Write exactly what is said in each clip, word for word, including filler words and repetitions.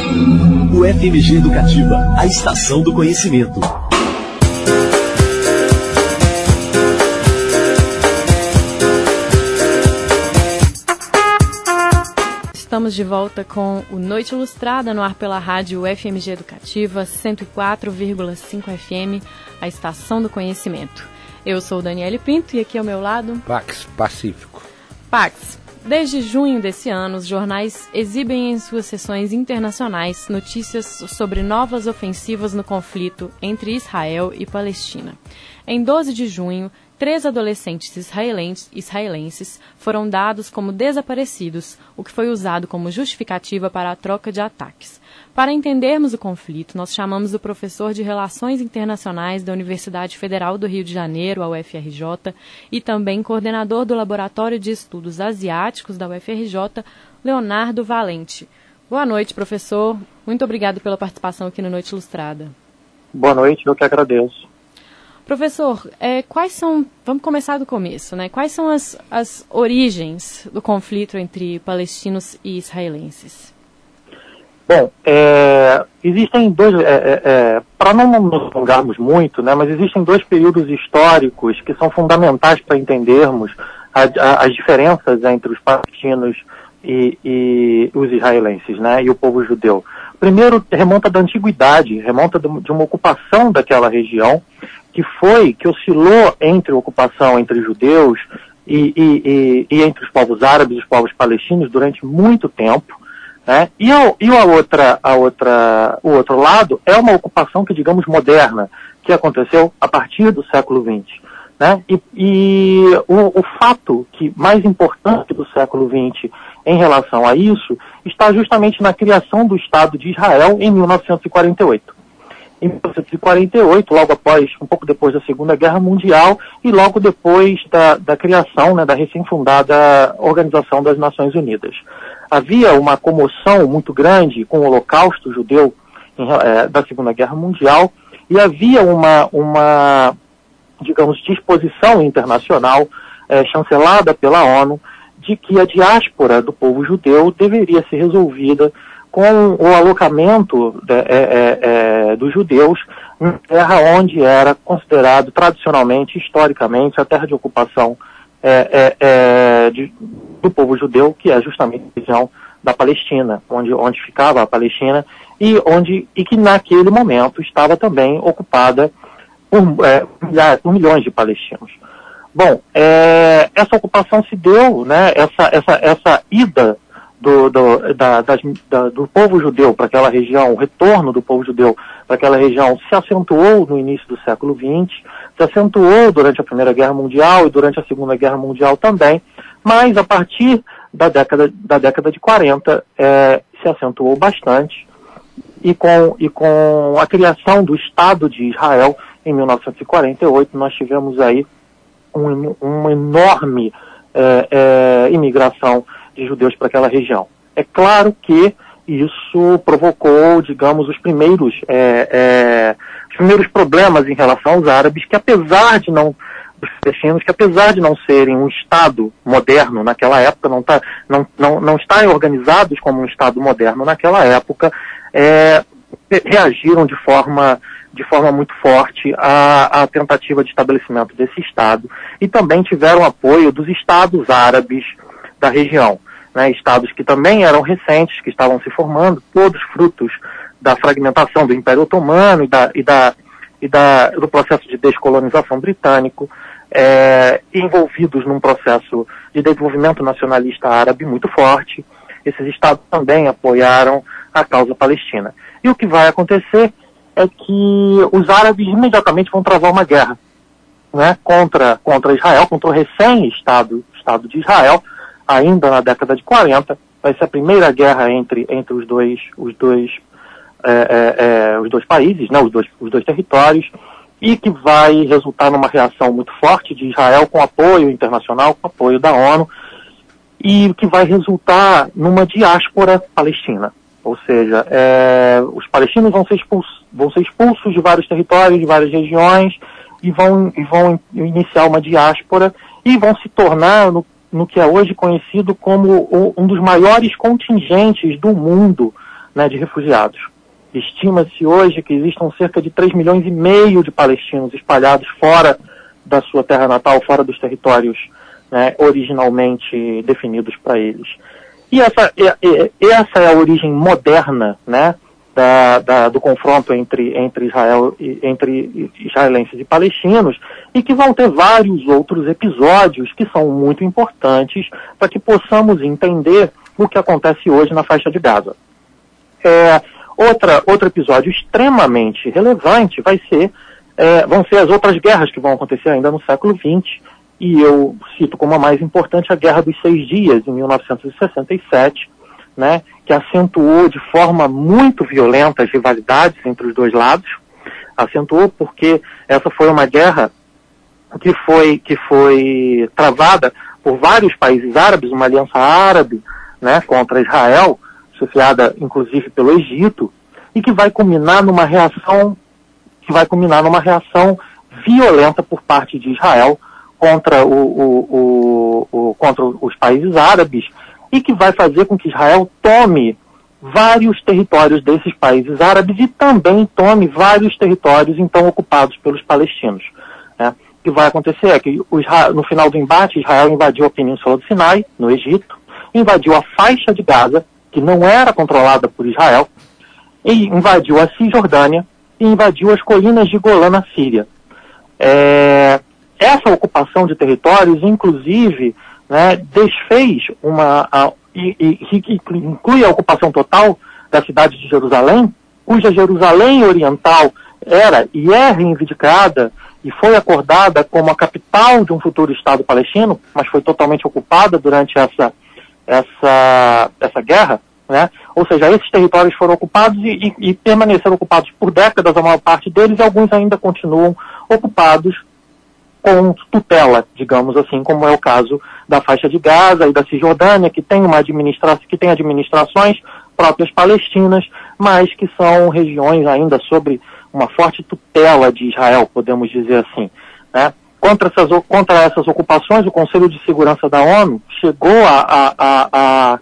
O F M G Educativa, a estação do conhecimento. Estamos de volta com o Noite Ilustrada no ar pela rádio F M G Educativa cento e quatro vírgula cinco F M, a estação do conhecimento. Eu sou Daniele Pinto e aqui ao meu lado... Pax Pacífico. Pax, desde junho desse ano, os jornais exibem em suas sessões internacionais notícias sobre novas ofensivas no conflito entre Israel e Palestina. Em doze de junho, três adolescentes israelenses, israelenses foram dados como desaparecidos, o que foi usado como justificativa para a troca de ataques. Para entendermos o conflito, nós chamamos o professor de Relações Internacionais da Universidade Federal do Rio de Janeiro, a U F R J, e também coordenador do Laboratório de Estudos Asiáticos da U F R J, Leonardo Valente. Boa noite, professor. Muito obrigado pela participação aqui no Noite Ilustrada. Boa noite, eu que agradeço. Professor, é, quais são, vamos começar do começo, né? Quais são as, as origens do conflito entre palestinos e israelenses? Bom, é, existem dois, é, é, é, para não nos alongarmos muito, né, mas existem dois períodos históricos que são fundamentais para entendermos a, a, as diferenças entre os palestinos e, e os israelenses, né, e o povo judeu. O primeiro remonta da antiguidade, remonta de uma ocupação daquela região, que foi, que oscilou entre a ocupação entre judeus e, e, e, e entre os povos árabes e os povos palestinos durante muito tempo, né? E, a, e a outra, a outra, o outro lado é uma ocupação que, digamos, moderna, que aconteceu a partir do século vinte. Né? E, e o, o fato que mais importante do século vinte em relação a isso está justamente na criação do Estado de Israel em mil novecentos e quarenta e oito. Em mil novecentos e quarenta e oito, logo após, um pouco depois da Segunda Guerra Mundial e logo depois da, da criação, né, da recém-fundada Organização das Nações Unidas. Havia uma comoção muito grande com o Holocausto judeu em, é, da Segunda Guerra Mundial e havia uma, uma digamos, disposição internacional é, chancelada pela ONU de que a diáspora do povo judeu deveria ser resolvida com o alocamento é, é, é, dos judeus em terra onde era considerado tradicionalmente, historicamente, a terra de ocupação é, é, é, de, do povo judeu, que é justamente a região da Palestina, onde, onde ficava a Palestina, e, onde, e que naquele momento estava também ocupada por, é, milhares, por milhões de palestinos. Bom, é, essa ocupação se deu, né, essa, essa, essa ida Do, do, da, das, da, do povo judeu para aquela região, o retorno do povo judeu para aquela região se acentuou no início do século vinte, se acentuou durante a Primeira Guerra Mundial e durante a Segunda Guerra Mundial também, mas a partir da década, da década de quarenta é, se acentuou bastante e com, e com a criação do Estado de Israel em mil novecentos e quarenta e oito nós tivemos aí um, uma enorme é, é, imigração de judeus para aquela região. É claro que isso provocou, digamos, os primeiros, é, é, os primeiros problemas em relação aos árabes, que apesar de não, os palestinos, que apesar de não serem um Estado moderno naquela época, não, tá, não, não, não estarem organizados como um Estado moderno naquela época, é, reagiram de forma, de forma muito forte à, à tentativa de estabelecimento desse Estado e também tiveram apoio dos Estados árabes da região. Né, estados que também eram recentes, que estavam se formando, todos frutos da fragmentação do Império Otomano e, da, e, da, e da, do processo de descolonização britânico, é, envolvidos num processo de desenvolvimento nacionalista árabe muito forte. Esses estados também apoiaram a causa palestina. E o que vai acontecer é que os árabes imediatamente vão travar uma guerra, né, contra, contra Israel, contra o recém-Estado Estado de Israel, ainda na década de quarenta, vai ser a primeira guerra entre, entre os dois, os dois, é, é, é, os dois países, né, os dois, os dois territórios, e que vai resultar numa reação muito forte de Israel com apoio internacional, com apoio da ONU, e que vai resultar numa diáspora palestina. Ou seja, é, os palestinos vão ser, expulsos, vão ser expulsos de vários territórios, de várias regiões, e vão, e vão iniciar uma diáspora, e vão se tornar no no que é hoje conhecido como o, um dos maiores contingentes do mundo né, de refugiados. Estima-se hoje que existam cerca de três milhões e meio de palestinos espalhados fora da sua terra natal, fora dos territórios, né, originalmente definidos para eles. E essa, essa é a origem moderna, né, da, da, do confronto entre, entre, Israel, entre israelenses e palestinos, e que vão ter vários outros episódios que são muito importantes para que possamos entender o que acontece hoje na faixa de Gaza. É, outra, outro episódio extremamente relevante vai ser, é, vão ser as outras guerras que vão acontecer ainda no século vinte, e eu cito como a mais importante a Guerra dos Seis Dias, em mil novecentos e sessenta e sete, né, que acentuou de forma muito violenta as rivalidades entre os dois lados. Acentuou porque essa foi uma guerra que foi, que foi travada por vários países árabes, uma aliança árabe, né, contra Israel, chefiada inclusive pelo Egito, e que vai culminar numa reação, que vai culminar numa reação violenta por parte de Israel contra, o, o, o, o, contra os países árabes, e que vai fazer com que Israel tome vários territórios desses países árabes e também tome vários territórios então ocupados pelos palestinos. Né? O que vai acontecer é que o Israel, no final do embate, Israel invadiu a Península do Sinai, no Egito, invadiu a faixa de Gaza, que não era controlada por Israel, e invadiu a Cisjordânia e invadiu as colinas de Golã, na Síria. É, essa ocupação de territórios, inclusive, né, desfez uma, a, e, e, e inclui a ocupação total da cidade de Jerusalém, cuja Jerusalém Oriental era e é reivindicada e foi acordada como a capital de um futuro Estado palestino, mas foi totalmente ocupada durante essa, essa, essa guerra, né? Ou seja, esses territórios foram ocupados e, e, e permaneceram ocupados por décadas, a maior parte deles, e alguns ainda continuam ocupados com tutela, digamos assim, como é o caso da faixa de Gaza e da Cisjordânia, que tem uma administração, que tem administrações próprias palestinas, mas que são regiões ainda sob uma forte tutela de Israel, podemos dizer assim, né? Contra essas, contra essas ocupações, o Conselho de Segurança da ONU chegou a, a, a, a,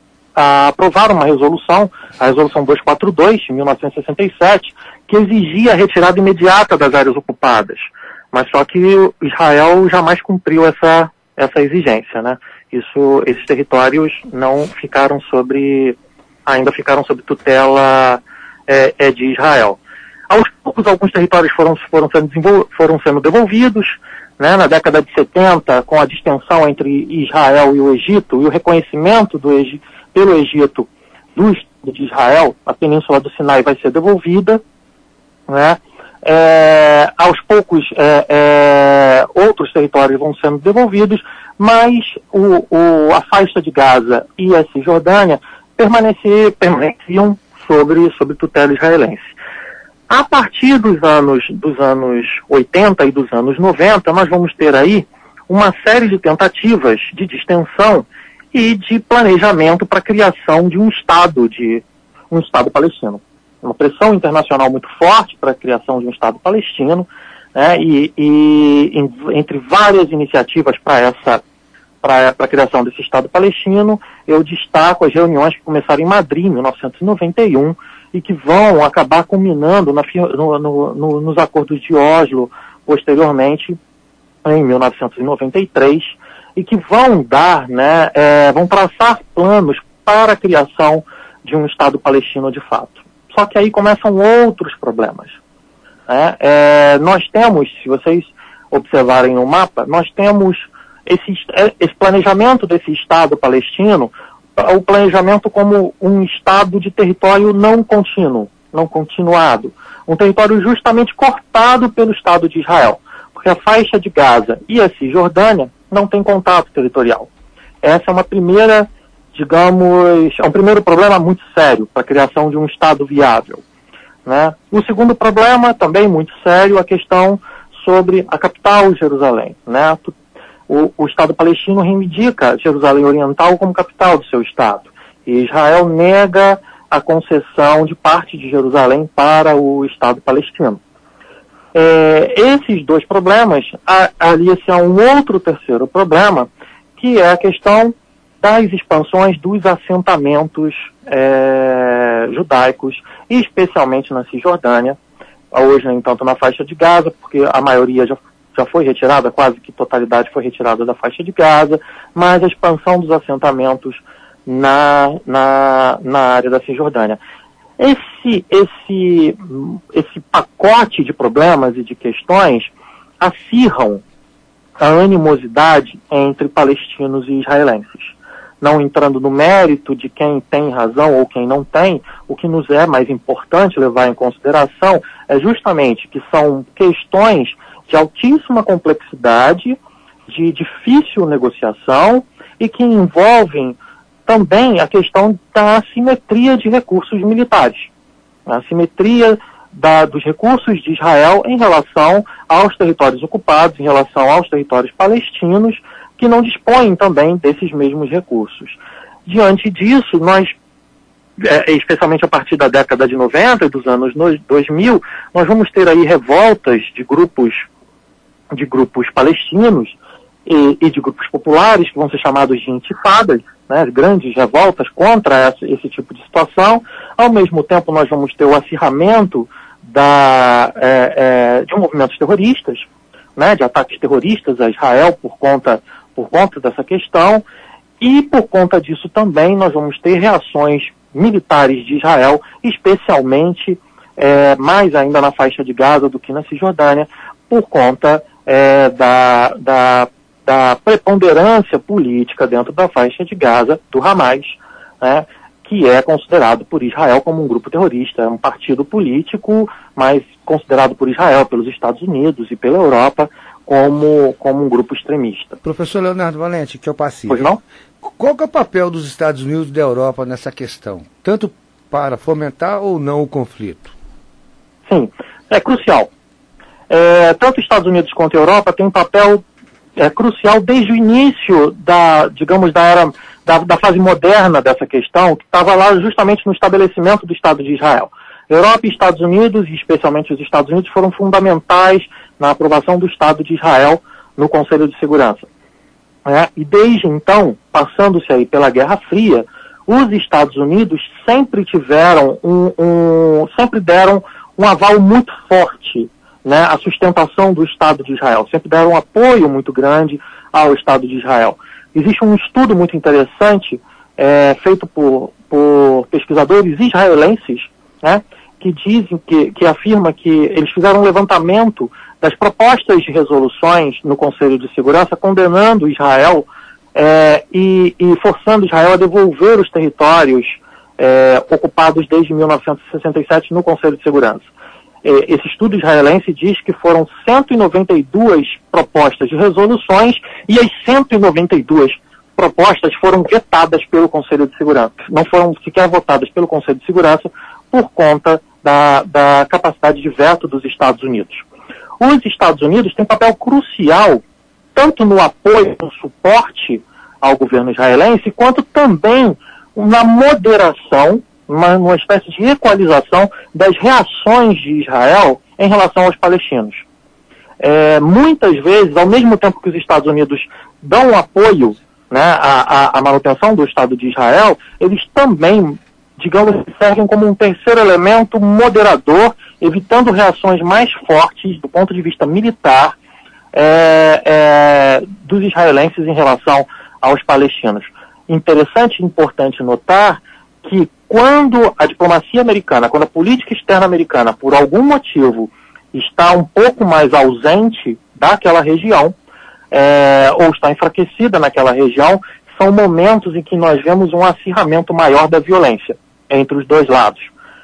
a aprovar uma resolução, a resolução duzentos e quarenta e dois, de mil novecentos e sessenta e sete, que exigia a retirada imediata das áreas ocupadas. Mas só que Israel jamais cumpriu essa, essa exigência, né? Isso, esses territórios não ficaram sobre, ainda ficaram sob tutela é, é de Israel. Aos poucos, alguns territórios foram, foram, sendo, foram sendo devolvidos, né? Na década de setenta, com a distensão entre Israel e o Egito, e o reconhecimento do Egito, pelo Egito do Estado de Israel, a Península do Sinai vai ser devolvida, né? É, aos poucos é, é, outros territórios vão sendo devolvidos, mas o, o, a faixa de Gaza e a Cisjordânia permaneciam, permaneciam sobre, sobre tutela israelense. A partir dos anos, dos anos oitenta e dos anos noventa, nós vamos ter aí uma série de tentativas de distensão e de planejamento para a criação de um Estado, de um Estado palestino. Uma pressão internacional muito forte para a criação de um Estado palestino, né, e, e em, entre várias iniciativas para essa, para a criação desse Estado palestino, eu destaco as reuniões que começaram em Madrid, em mil novecentos e noventa e um, e que vão acabar culminando na, no, no, no, nos acordos de Oslo, posteriormente, em mil novecentos e noventa e três, e que vão dar, né, é, vão traçar planos para a criação de um Estado palestino de fato. Só que aí começam outros problemas. Né? É, nós temos, se vocês observarem no mapa, nós temos esse, esse planejamento desse Estado palestino, o planejamento como um Estado de território não contínuo, não continuado. Um território justamente cortado pelo Estado de Israel. Porque a faixa de Gaza e a Cisjordânia não tem contato territorial. Essa é uma primeira... digamos, é um primeiro problema muito sério para a criação de um Estado viável. Né? O segundo problema, também muito sério, a questão sobre a capital, Jerusalém. Né? O, o Estado palestino reivindica Jerusalém Oriental como capital do seu Estado. E Israel nega a concessão de parte de Jerusalém para o Estado palestino. É, esses dois problemas aliam-se a um outro terceiro problema, que é a questão das expansões dos assentamentos é, judaicos, especialmente na Cisjordânia, hoje nem tanto na faixa de Gaza, porque a maioria já, já foi retirada, quase que totalidade foi retirada da faixa de Gaza, mas a expansão dos assentamentos na, na, na área da Cisjordânia. Esse, esse, esse pacote de problemas e de questões acirram a animosidade entre palestinos e israelenses. Não entrando no mérito de quem tem razão ou quem não tem, o que nos é mais importante levar em consideração é justamente que são questões de altíssima complexidade, de difícil negociação e que envolvem também a questão da assimetria de recursos militares. A assimetria da, dos recursos de Israel em relação aos territórios ocupados, em relação aos territórios palestinos, que não dispõem também desses mesmos recursos. Diante disso, nós, é, especialmente a partir da década de noventa e dos anos dois mil, nós vamos ter aí revoltas de grupos, de grupos palestinos e, e de grupos populares, que vão ser chamados de intifadas, né, grandes revoltas contra essa, esse tipo de situação. Ao mesmo tempo, nós vamos ter o acirramento da, é, é, de movimentos terroristas, né, de ataques terroristas a Israel por conta por conta dessa questão, e por conta disso também nós vamos ter reações militares de Israel, especialmente, é, mais ainda na faixa de Gaza do que na Cisjordânia, por conta é, da, da, da preponderância política dentro da faixa de Gaza do Hamas, né, que é considerado por Israel como um grupo terrorista, é um partido político, mas considerado por Israel, pelos Estados Unidos e pela Europa, Como, como um grupo extremista. Professor Leonardo Valente, que eu passei. Pois não? Qual que é o papel dos Estados Unidos e da Europa nessa questão? Tanto para fomentar ou não o conflito? Sim, é crucial. É, tanto os Estados Unidos quanto a Europa têm um papel é, crucial desde o início da, digamos, da era, da, da fase moderna dessa questão, que estava lá justamente no estabelecimento do Estado de Israel. Europa e Estados Unidos, e especialmente os Estados Unidos, foram fundamentais na aprovação do Estado de Israel no Conselho de Segurança. É, e desde então, passando-se aí pela Guerra Fria, os Estados Unidos sempre tiveram um, um sempre deram um aval muito forte, né, à sustentação do Estado de Israel, sempre deram um apoio muito grande ao Estado de Israel. Existe um estudo muito interessante é, feito por, por pesquisadores israelenses, né, que dizem, que, que afirma que eles fizeram um levantamento das propostas de resoluções no Conselho de Segurança condenando Israel é, e, e forçando Israel a devolver os territórios é, ocupados desde mil novecentos e sessenta e sete no Conselho de Segurança. É, esse estudo israelense diz que foram cento e noventa e duas propostas de resoluções e as cento e noventa e duas propostas foram vetadas pelo Conselho de Segurança. Não foram sequer votadas pelo Conselho de Segurança por conta da, da capacidade de veto dos Estados Unidos. Os Estados Unidos têm um papel crucial, tanto no apoio, no suporte ao governo israelense, quanto também na moderação, uma, uma espécie de equalização das reações de Israel em relação aos palestinos. É, muitas vezes, ao mesmo tempo que os Estados Unidos dão apoio, né, à, à, à manutenção do Estado de Israel, eles também, digamos, servem como um terceiro elemento moderador, evitando reações mais fortes do ponto de vista militar é, é, dos israelenses em relação aos palestinos. Interessante e importante notar que quando a diplomacia americana, quando a política externa americana, por algum motivo, está um pouco mais ausente daquela região, é, ou está enfraquecida naquela região, são momentos em que nós vemos um acirramento maior da violência entre os dois lados.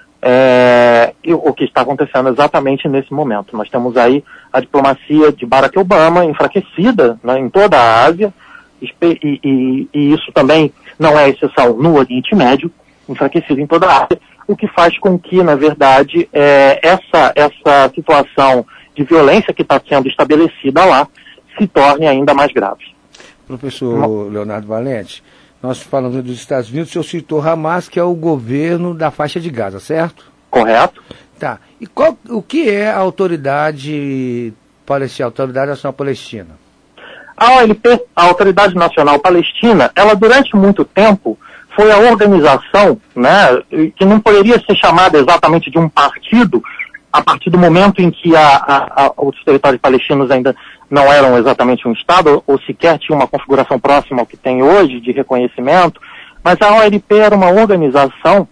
É, e o que está acontecendo exatamente nesse momento. Nós temos aí a diplomacia de Barack Obama enfraquecida, né, em toda a Ásia, e, e, e isso também não é exceção no Oriente Médio, enfraquecido em toda a Ásia, o que faz com que, na verdade, é, essa, essa situação de violência que está sendo estabelecida lá se torne ainda mais grave. Professor Leonardo Valente, nós falamos dos Estados Unidos, o senhor citou Hamas, que é o governo da faixa de Gaza, certo? Correto. Tá. E qual, o que é a autoridade palestina, a Autoridade Nacional Palestina? A O L P, a Autoridade Nacional Palestina, ela durante muito tempo foi a organização, né, que não poderia ser chamada exatamente de um partido, a partir do momento em que a, a, a, os territórios palestinos ainda não eram exatamente um Estado, ou, ou sequer tinham uma configuração próxima ao que tem hoje, de reconhecimento, mas a O L P era uma organização,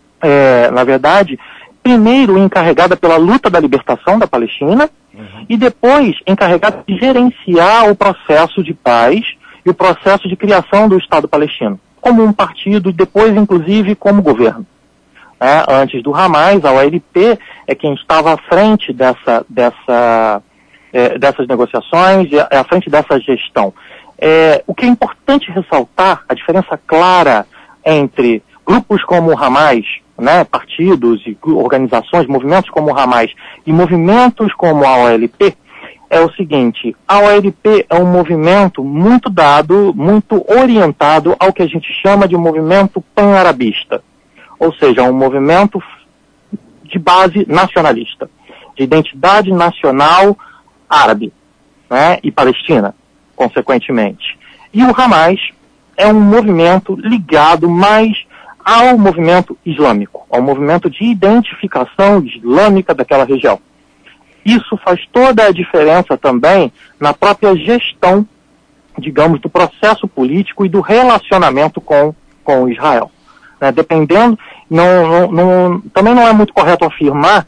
é, na verdade, primeiro encarregada pela luta da libertação da Palestina, uhum. e depois encarregada de gerenciar o processo de paz e o processo de criação do Estado palestino, como um partido e depois, inclusive, como governo. É, antes do Hamas, a O L P é quem estava à frente dessa, dessa, é, dessas negociações e à frente dessa gestão. É, o que é importante ressaltar, a diferença clara entre grupos como o Hamas, né, partidos e organizações, movimentos como o Hamas e movimentos como a O L P, é o seguinte: a O L P é um movimento muito dado, muito orientado ao que a gente chama de movimento pan-arabista, ou seja, um movimento de base nacionalista, de identidade nacional árabe, né, e palestina, consequentemente. E o Hamas é um movimento ligado mais ao movimento islâmico, ao movimento de identificação islâmica daquela região. Isso faz toda a diferença também na própria gestão, digamos, do processo político e do relacionamento com, com Israel. Né? Dependendo, não, não, não, também não é muito correto afirmar,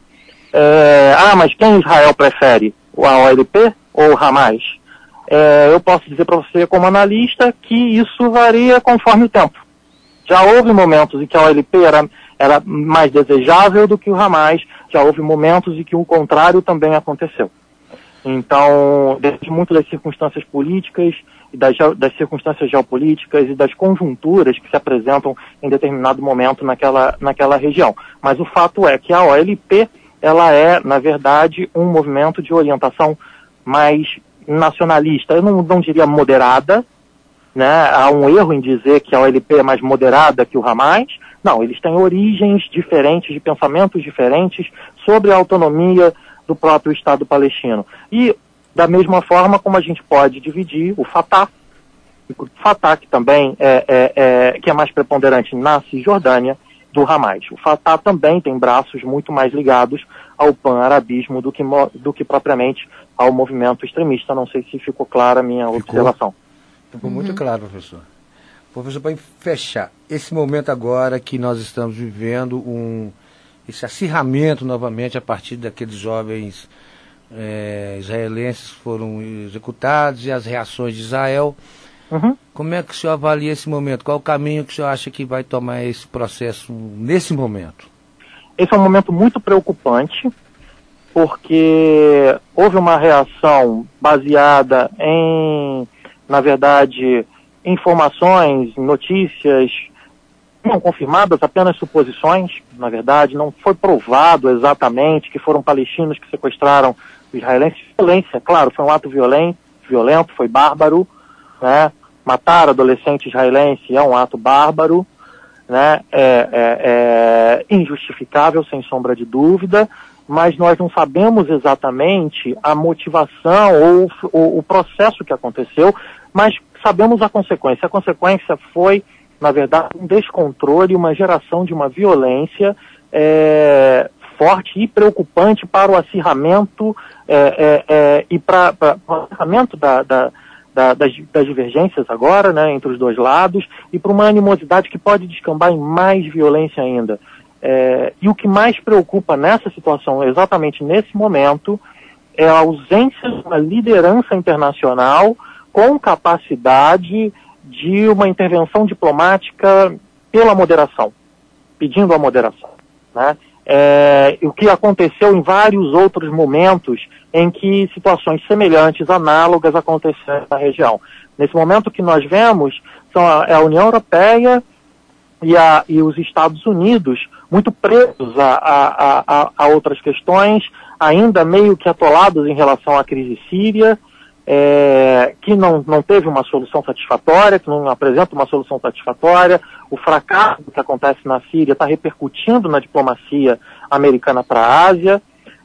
é, ah, mas quem Israel prefere, o A O L P ou o Hamas? É, eu posso dizer para você, como analista, que isso varia conforme o tempo. Já houve momentos em que a O L P era, era mais desejável do que o Hamas, já houve momentos em que o contrário também aconteceu. Então, depende muito das circunstâncias políticas, e das, das circunstâncias geopolíticas e das conjunturas que se apresentam em determinado momento naquela, naquela região. Mas o fato é que a O L P, ela é, na verdade, um movimento de orientação mais nacionalista. Eu não, não diria moderada, né? Há um erro em dizer que a O L P é mais moderada que o Hamas. Não, eles têm origens diferentes, de pensamentos diferentes sobre a autonomia do próprio Estado palestino. E, da mesma forma como a gente pode dividir o Fatah, o Fatah que também é, é, é, que é mais preponderante na Cisjordânia, do Hamas. O Fatah também tem braços muito mais ligados ao pan-arabismo do que, do que propriamente ao movimento extremista. Não sei se ficou clara a minha ficou. observação. Ficou muito uhum. claro, professor. Professor, para fechar, esse momento agora que nós estamos vivendo, um, esse acirramento novamente a partir daqueles jovens é, israelenses que foram executados e as reações de Israel, uhum. como é que o senhor avalia esse momento? Qual o caminho que o senhor acha que vai tomar esse processo nesse momento? Esse é um momento muito preocupante, porque houve uma reação baseada em, na verdade, informações, notícias não confirmadas, apenas suposições, na verdade, não foi provado exatamente que foram palestinos que sequestraram israelenses. Violência, claro, foi um ato violento, violento, foi bárbaro, né? Matar adolescente israelense é um ato bárbaro, né? É, é, é injustificável, sem sombra de dúvida, mas nós não sabemos exatamente a motivação ou, ou o processo que aconteceu, mas sabemos a consequência. A consequência foi, na verdade, um descontrole, uma geração de uma violência é, forte e preocupante para o acirramento é, é, é, e para, para o acirramento da, da, da, das, das divergências agora, né, entre os dois lados, e para uma animosidade que pode descambar em mais violência ainda. É, e o que mais preocupa nessa situação, exatamente nesse momento, é a ausência de uma liderança internacional com capacidade de uma intervenção diplomática pela moderação, pedindo a moderação, né? É, o que aconteceu em vários outros momentos em que situações semelhantes, análogas, aconteceram na região. Nesse momento que nós vemos, são a, a União Europeia e, a, e os Estados Unidos muito presos a, a, a, a outras questões, ainda meio que atolados em relação à crise síria, É, que não, não teve uma solução satisfatória, que não apresenta uma solução satisfatória. O fracasso que acontece na Síria está repercutindo na diplomacia americana para a Ásia.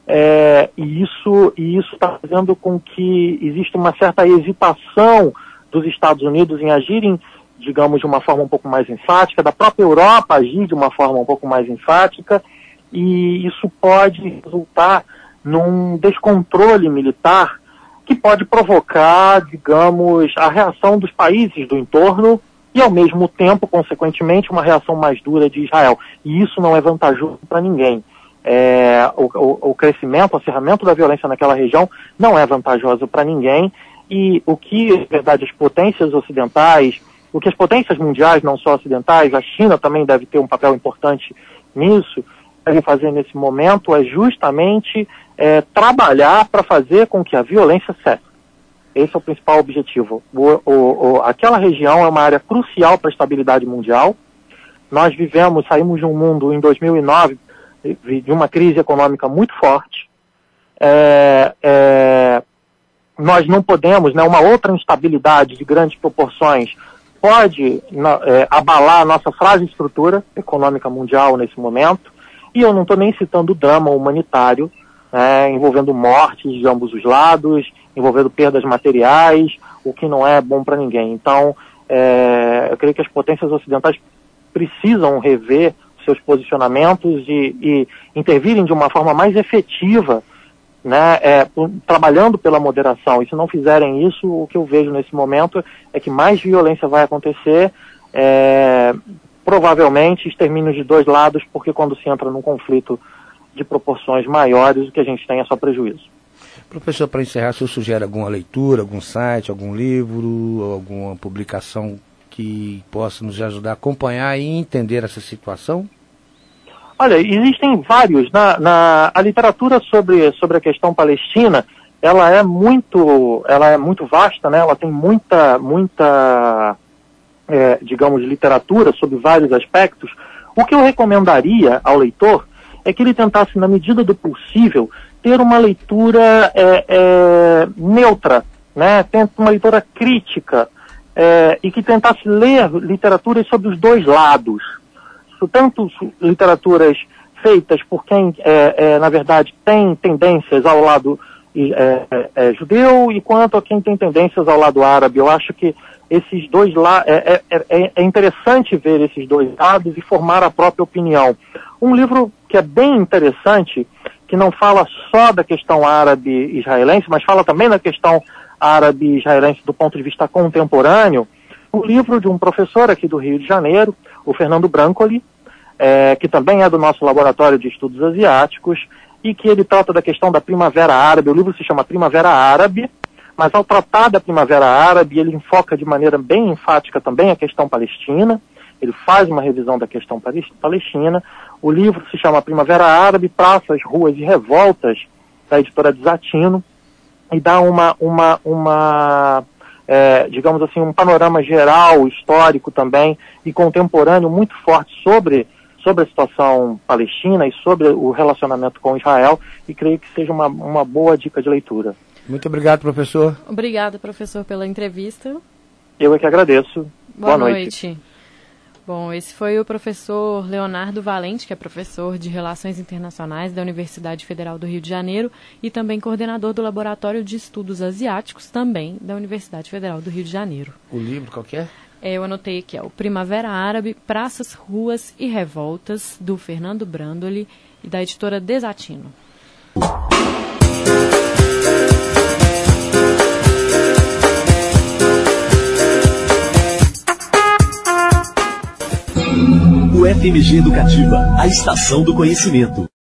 é, e isso e isso está fazendo com que exista uma certa hesitação dos Estados Unidos em agirem, digamos, de uma forma um pouco mais enfática, da própria Europa agir de uma forma um pouco mais enfática, e isso pode resultar num descontrole militar que pode provocar, digamos, a reação dos países do entorno e, ao mesmo tempo, consequentemente, uma reação mais dura de Israel. E isso não é vantajoso para ninguém. É, o, o, o crescimento, o acirramento da violência naquela região não é vantajoso para ninguém, e o que, na verdade, as potências ocidentais, o que as potências mundiais, não só ocidentais, a China também deve ter um papel importante nisso, devem fazer nesse momento é justamente é, trabalhar para fazer com que a violência cesse. Esse é o principal objetivo. O, o, o, aquela região é uma área crucial para a estabilidade mundial. Nós vivemos, saímos de um mundo em dois mil e nove de uma crise econômica muito forte. É, é, nós não podemos, né, uma outra instabilidade de grandes proporções pode é, abalar a nossa frágil estrutura econômica mundial nesse momento. E eu não estou nem citando o drama humanitário, né, envolvendo mortes de ambos os lados, envolvendo perdas materiais, o que não é bom para ninguém. Então, é, eu creio que as potências ocidentais precisam rever seus posicionamentos e, e intervirem de uma forma mais efetiva, né, é, trabalhando pela moderação. E se não fizerem isso, o que eu vejo nesse momento é que mais violência vai acontecer, é, provavelmente extermínios de dois lados, porque quando se entra num conflito de proporções maiores, o que a gente tem é só prejuízo. Professor, para encerrar, o senhor sugere alguma leitura, algum site, algum livro, alguma publicação que possa nos ajudar a acompanhar e entender essa situação? Olha, existem vários. Na, na, a literatura sobre, sobre a questão palestina, ela é muito, ela é muito vasta, né? Ela tem muita, muita é, digamos, literatura sobre vários aspectos. O que eu recomendaria ao leitor é que ele tentasse, na medida do possível, ter uma leitura é, é, neutra, né? Uma leitura crítica, é, e que tentasse ler literaturas sobre os dois lados. Tanto literaturas feitas por quem, é, é, na verdade, tem tendências ao lado é, é, judeu, e quanto a quem tem tendências ao lado árabe. Eu acho que esses dois lados, é, é, é interessante ver esses dois lados e formar a própria opinião. Um livro que é bem interessante, que não fala só da questão árabe-israelense, mas fala também da questão árabe-israelense do ponto de vista contemporâneo, o livro de um professor aqui do Rio de Janeiro, o Fernando Brancoli, é, que também é do nosso Laboratório de Estudos Asiáticos, e que ele trata da questão da Primavera Árabe. O livro se chama Primavera Árabe, mas ao tratar da Primavera Árabe, ele enfoca de maneira bem enfática também a questão palestina. Ele faz uma revisão da questão palestina. O livro se chama Primavera Árabe, Praças, Ruas e Revoltas, da editora Desatino, e dá uma, uma, uma é, digamos assim, um panorama geral, histórico também, e contemporâneo muito forte sobre, sobre a situação palestina e sobre o relacionamento com Israel, e creio que seja uma, uma boa dica de leitura. Muito obrigado, professor. Obrigada, professor, pela entrevista. Eu é que agradeço. Boa, Boa noite. noite. Bom, esse foi o professor Leonardo Valente, que é professor de Relações Internacionais da Universidade Federal do Rio de Janeiro e também coordenador do Laboratório de Estudos Asiáticos, também da Universidade Federal do Rio de Janeiro. O livro qual que é? É, eu anotei aqui, é o Primavera Árabe, Praças, Ruas e Revoltas, do Fernando Brandoli e da editora Desatino. U F M G Educativa, a estação do conhecimento.